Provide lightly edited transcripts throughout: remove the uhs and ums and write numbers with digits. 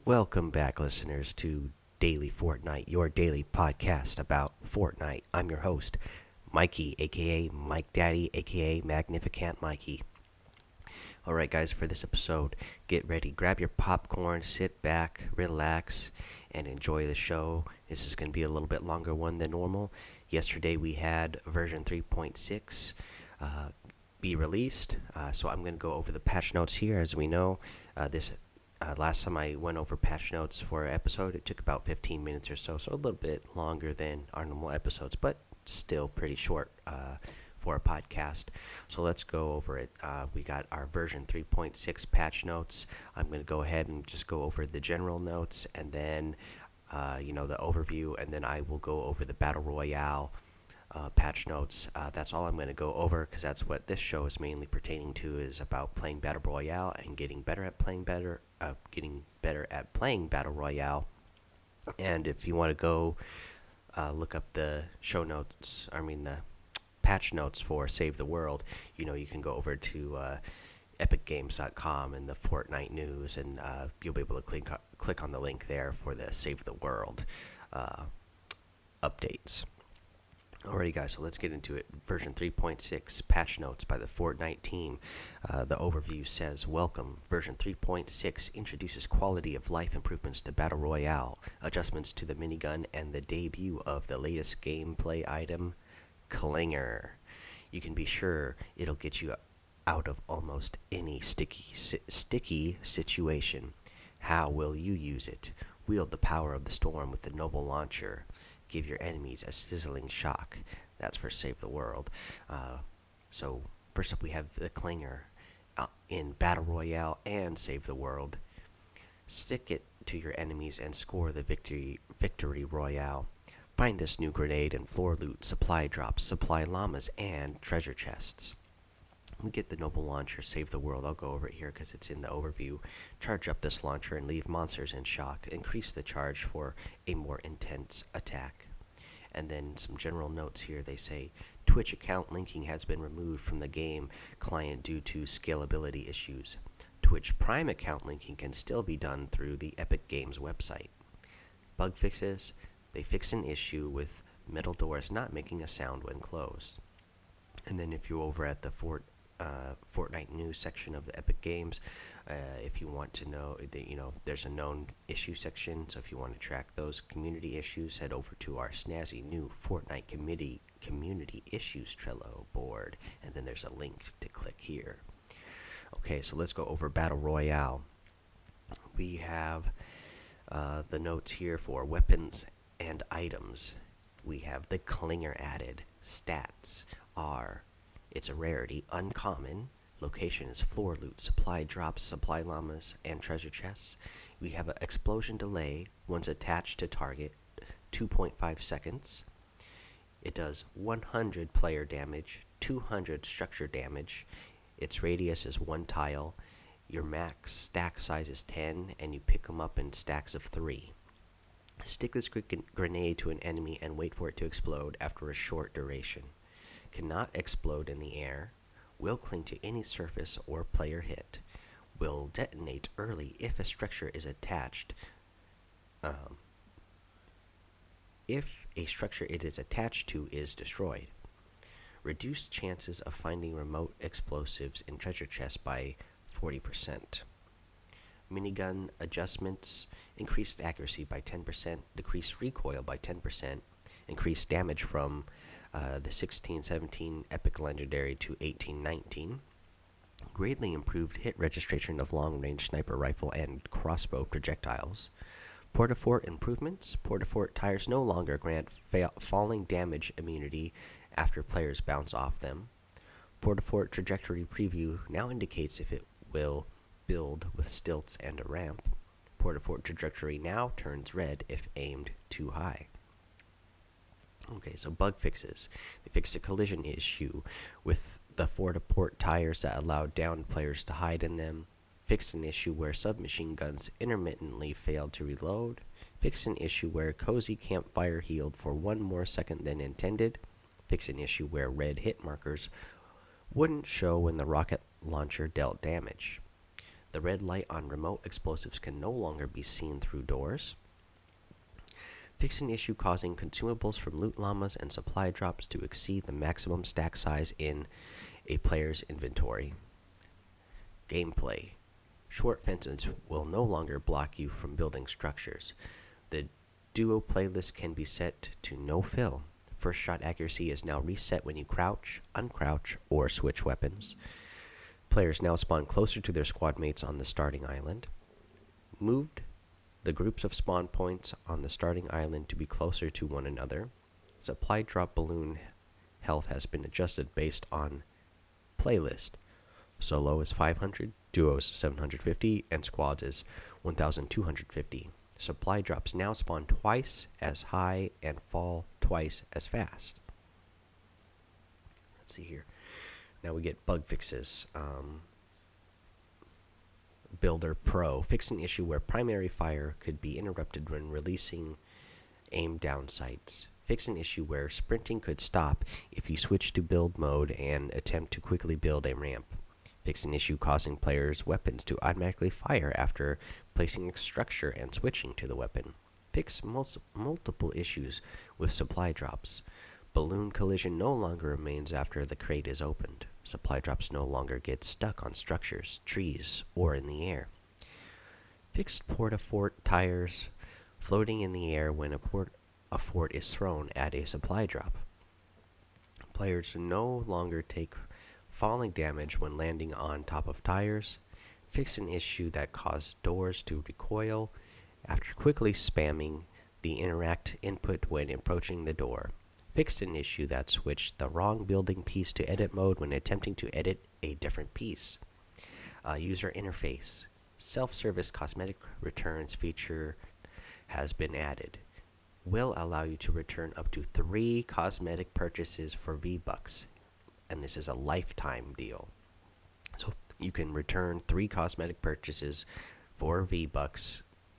Welcome back, listeners, to Daily Fortnite, your daily podcast about Fortnite. I'm your host, Mikey, aka Mike Daddy, aka Magnificent Mikey. Alright, guys, for this episode, get ready, grab your popcorn, sit back, relax, and enjoy the show. This is going to be a little bit longer one than normal. Yesterday, we had version 3.6 be released, so I'm going to go over the patch notes here. As we know, this last time I went over patch notes for an episode, it took about 15 minutes or so, so a little bit longer than our normal episodes, but still pretty short for a podcast. So let's go over it. We got our version 3.6 patch notes. I'm going to go ahead and just go over the general notes and then, the overview, and then I will go over the Battle Royale patch notes. That's all I'm going to go over because that's what this show is mainly pertaining to, is about playing Battle Royale and getting better at playing Battle Royale. And if you want to go look up the the patch notes for Save the World, you can go over to epicgames.com and the Fortnite news, and you'll be able to click on the link there for the Save the World updates. Alrighty, guys, so let's get into it. Version 3.6 patch notes by the Fortnite team. The overview says, Welcome. Version 3.6 introduces quality of life improvements to Battle Royale, adjustments to the minigun, and the debut of the latest gameplay item, Clinger. You can be sure it'll get you out of almost any sticky situation. How will you use it? Wield the power of the storm with the Noble Launcher. Give your enemies a sizzling shock. That's for Save the World. So first up, we have the Clinger in Battle Royale and Save the World. Stick it to your enemies and score the victory royale. Find this new grenade in floor loot, supply drops, supply llamas, and treasure chests. We get the Noble Launcher, Save the World. I'll go over it here because it's in the overview. Charge up this launcher and leave monsters in shock. Increase the charge for a more intense attack. And then some general notes here. They say, Twitch account linking has been removed from the game client due to scalability issues. Twitch Prime account linking can still be done through the Epic Games website. Bug fixes. They fix an issue with metal doors not making a sound when closed. And then if you're over at the Fortnite news section of the Epic Games, if you want to know, there's a known issue section. So if you want to track those community issues, head over to our snazzy new Fortnite community issues Trello board, and then there's a link to click here. Okay, so let's go over Battle Royale. We have the notes here for weapons and items. We have the Clinger added. Stats are: it's a rarity, uncommon. Location is floor loot, supply drops, supply llamas, and treasure chests. We have an explosion delay. Once attached to target, 2.5 seconds. It does 100 player damage, 200 structure damage. Its radius is 1 tile. Your max stack size is 10, and you pick them up in stacks of 3. Stick this grenade to an enemy and wait for it to explode after a short duration. Cannot explode in the air. Will cling to any surface or player hit. Will detonate early if a structure is attached. If a structure it is attached to is destroyed. Reduce chances of finding remote explosives in treasure chests by 40%. Minigun adjustments: increased accuracy by 10%, decreased recoil by 10%, increased damage from the 16-17 Epic Legendary to 18-19. Greatly improved hit registration of long-range sniper rifle and crossbow projectiles. Port-a-Fort improvements: Port-a-Fort tires no longer grant falling damage immunity after players bounce off them. Port-a-Fort trajectory preview now indicates if it will build with stilts and a ramp. Port-a-Fort trajectory now turns red if aimed too high. Okay, so bug fixes. They fixed a collision issue with the Port-a-Fort tires that allowed downed players to hide in them. Fixed an issue where submachine guns intermittently failed to reload. Fixed an issue where cozy campfire healed for 1 more second than intended. Fixed an issue where red hit markers wouldn't show when the rocket launcher dealt damage. The red light on remote explosives can no longer be seen through doors. Fix an issue causing consumables from loot llamas and supply drops to exceed the maximum stack size in a player's inventory. Gameplay. Short fences will no longer block you from building structures. The duo playlist can be set to no fill. First shot accuracy is now reset when you crouch, uncrouch, or switch weapons. Players now spawn closer to their squad mates on the starting island. Moved the groups of spawn points on the starting island to be closer to one another. Supply drop balloon health has been adjusted based on playlist. Solo is 500, duos 750, and squads is 1250. Supply drops now spawn twice as high and fall twice as fast. Let's see here. Now we get bug fixes. Builder Pro. Fix an issue where primary fire could be interrupted when releasing aim down sights. Fix an issue where sprinting could stop if you switch to build mode and attempt to quickly build a ramp. Fix an issue causing players' weapons to automatically fire after placing a structure and switching to the weapon. Fix multiple issues with supply drops. Balloon collision no longer remains after the crate is opened. Supply drops no longer get stuck on structures, trees, or in the air. Fixed port-a-fort tires floating in the air when a fort is thrown at a supply drop. Players no longer take falling damage when landing on top of tires. Fix an issue that caused doors to recoil after quickly spamming the interact input when approaching the door. Fixed an issue that switched the wrong building piece to edit mode when attempting to edit a different piece. User interface. Self-service cosmetic returns feature has been added. Will allow you to return up to 3 cosmetic purchases for V-Bucks. And this is a lifetime deal. So you can return 3 cosmetic purchases for V-Bucks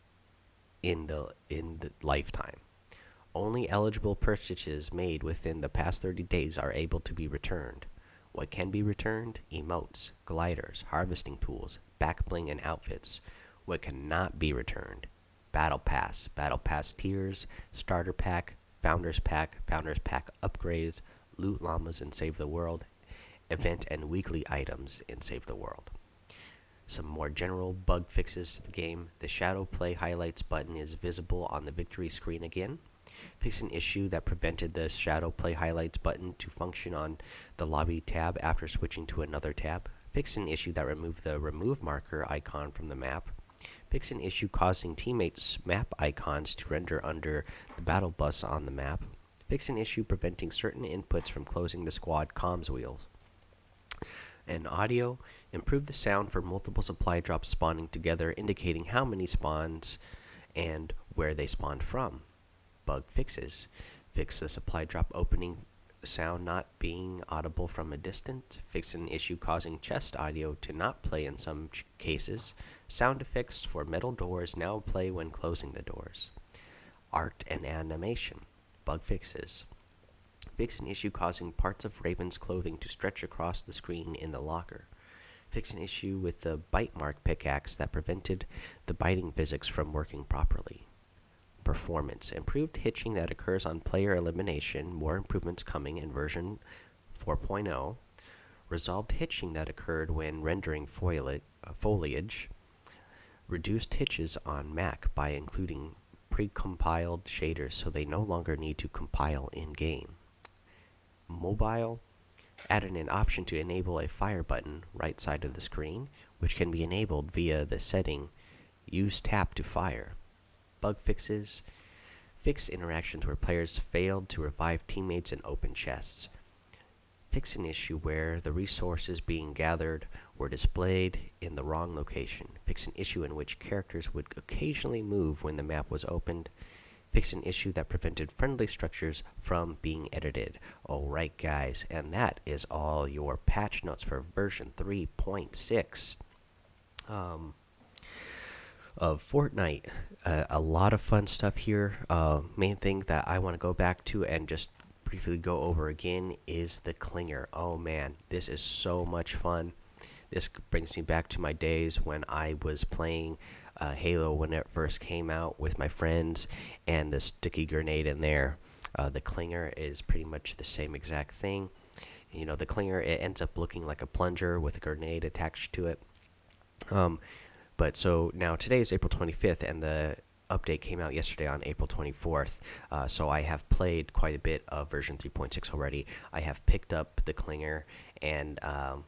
in the lifetime. Only eligible purchases made within the past 30 days are able to be returned. What can be returned? Emotes, gliders, harvesting tools, back bling, and outfits. What cannot be returned? Battle Pass tiers, starter pack, founders pack upgrades, loot llamas in Save the World, event and weekly items in Save the World. Some more general bug fixes to the game. The Shadow Play Highlights button is visible on the victory screen again. Fix an issue that prevented the Shadow Play Highlights button to function on the lobby tab after switching to another tab. Fix an issue that removed the remove marker icon from the map. Fix an issue causing teammates' map icons to render under the battle bus on the map. Fix an issue preventing certain inputs from closing the squad comms wheels. And audio, improve the sound for multiple supply drops spawning together, indicating how many spawns and where they spawned from. Bug fixes. Fix the supply drop opening sound not being audible from a distance. Fix an issue causing chest audio to not play in some cases. Sound effects for metal doors now play when closing the doors. Art and animation. Bug fixes. Fix an issue causing parts of Raven's clothing to stretch across the screen in the locker. Fix an issue with the bite mark pickaxe that prevented the biting physics from working properly. Performance. Improved hitching that occurs on player elimination. More improvements coming in version 4.0. Resolved hitching that occurred when rendering foliage. Reduced hitches on Mac by including pre-compiled shaders so they no longer need to compile in-game. Mobile. Added an option to enable a fire button right side of the screen, which can be enabled via the setting Use Tap to Fire. Bug fixes. Fix interactions where players failed to revive teammates in open chests. Fix an issue where the resources being gathered were displayed in the wrong location. Fix an issue in which characters would occasionally move when the map was opened. Fix an issue that prevented friendly structures from being edited. Alright guys, and that is all your patch notes for version 3.6 of Fortnite. A lot of fun stuff here. Main thing that I want to go back to and just briefly go over again is the Clinger. Oh man, this is so much fun. This brings me back to my days when I was playing Halo when it first came out with my friends, and the sticky grenade in there. The clinger is pretty much the same exact thing. You know, the clinger, it ends up looking like a plunger with a grenade attached to it. Um, but so now today is April 25th, and the update came out yesterday on April 24th. So I have played quite a bit of version 3.6 already. I have picked up the clinger, and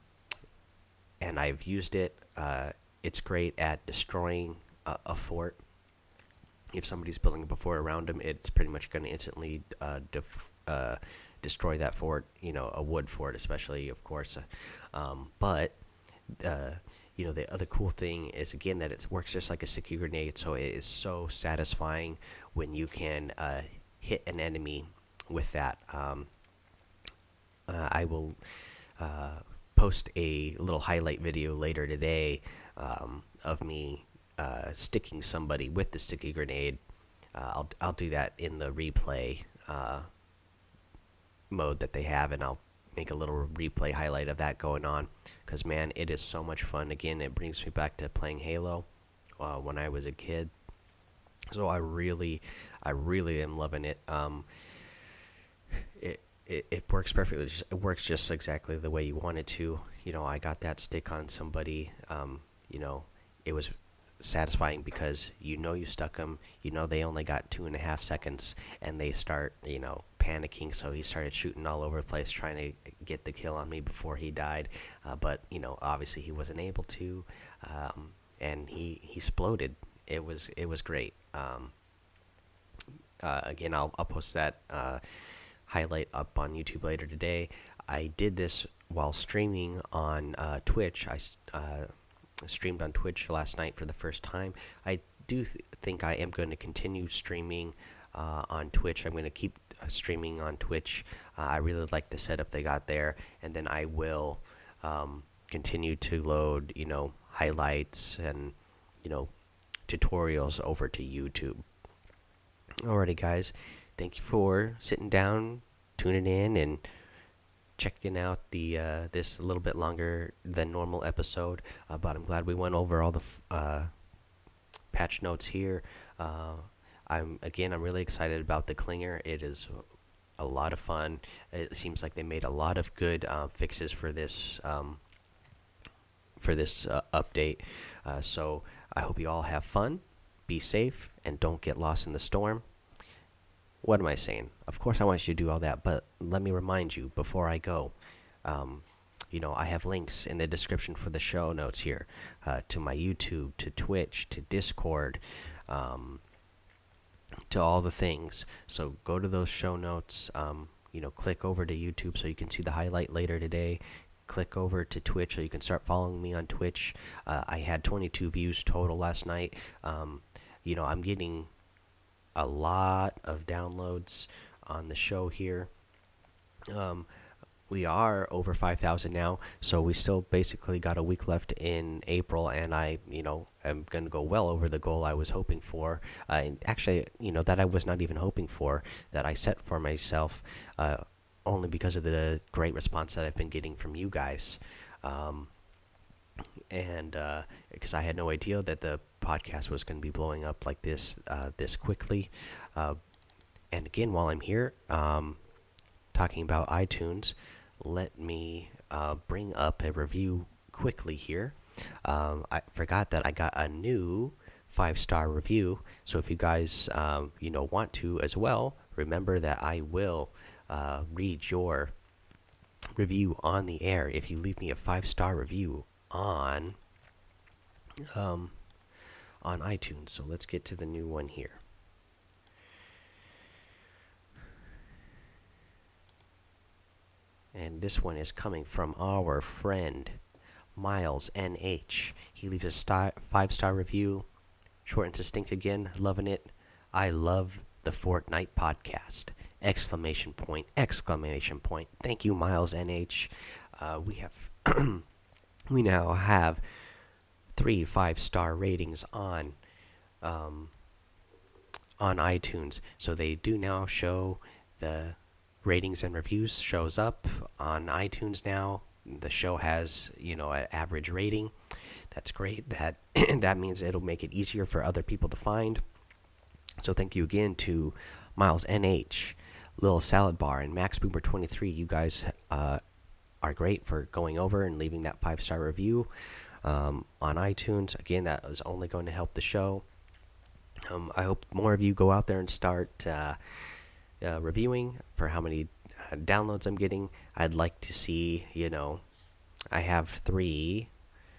I've used it. It's great at destroying a fort. If somebody's building a fort around them, it's pretty much going to instantly destroy that fort. You know, a wood fort, especially, of course. But uh, you know, the other cool thing is again that it works just like a sticky grenade. So it is so satisfying when you can hit an enemy with that. I will post a little highlight video later today of me sticking somebody with the sticky grenade. I'll do that in the replay mode that they have, and I'll make a little replay highlight of that going on. Because man, it is so much fun. Again, it brings me back to playing Halo when I was a kid. So I really am loving it. It works perfectly. It works just exactly the way you want it to. You know, I got that stick on somebody. You know, it was satisfying because you know you stuck them. You know they only got 2.5 seconds, and they start panicking. So he started shooting all over the place, trying to get the kill on me before he died. But you know, obviously he wasn't able to, and he exploded. It was great. Again, I'll post that highlight up on YouTube later today. I did this while streaming on Twitch. I streamed on Twitch last night for the first time. I do think I am going to continue streaming on Twitch. I'm going to keep streaming on Twitch. I really like the setup they got there, and then I will continue to load, highlights and tutorials over to YouTube. Alrighty, guys. Thank you for sitting down, tuning in, and checking out the this a little bit longer than normal episode. But I'm glad we went over all the patch notes here. I'm really excited about the clinger. It is a lot of fun. It seems like they made a lot of good fixes for this update. So I hope you all have fun, be safe, and don't get lost in the storm. What am I saying? Of course, I want you to do all that, but let me remind you before I go. I have links in the description for the show notes here to my YouTube, to Twitch, to Discord, to all the things. So go to those show notes. Click over to YouTube so you can see the highlight later today. Click over to Twitch so you can start following me on Twitch. I had 22 views total last night. I'm getting a lot of downloads on the show here. We are over 5,000 now, so we still basically got a week left in April, and I am going to go well over the goal I was hoping for. And actually, that I was not even hoping for, that I set for myself, only because of the great response that I've been getting from you guys. And because I had no idea that the podcast was going to be blowing up like this this quickly. And again, while I'm here talking about iTunes, let me bring up a review quickly here. I forgot that I got a new 5-star review. So if you guys want to as well, remember that I will read your review on the air if you leave me a 5-star review on iTunes. So let's get to the new one here. And this one is coming from our friend Miles NH. He leaves a 5-star review, short and succinct again, loving it. I love the Fortnite podcast! Exclamation point! Exclamation point! Thank you, Miles NH. We now have 3 5-star ratings on iTunes. So they do now show the ratings and reviews shows up on iTunes now. the show has, an average rating. That's great. That means it'll make it easier for other people to find. So thank you again to Miles NH, Lil Salad Bar, and Max Boomer 23. You guys are great for going over and leaving that 5-star review on iTunes. Again, that is only going to help the show. I hope more of you go out there and start reviewing for how many downloads I'm getting. I'd like to see, I have 3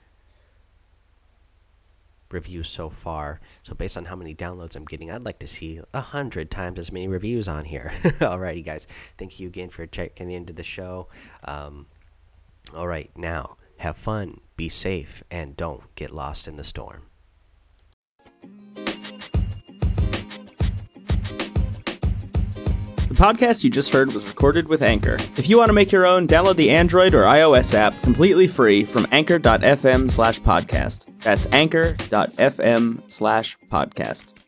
reviews so far. So based on how many downloads I'm getting, I'd like to see 100 times as many reviews on here. Alrighty, guys. Thank you again for checking into the show. Alright, now have fun, be safe, and don't get lost in the storm. The podcast you just heard was recorded with Anchor. If you want to make your own, download the Android or iOS app completely free from anchor.fm/podcast. That's anchor.fm/podcast.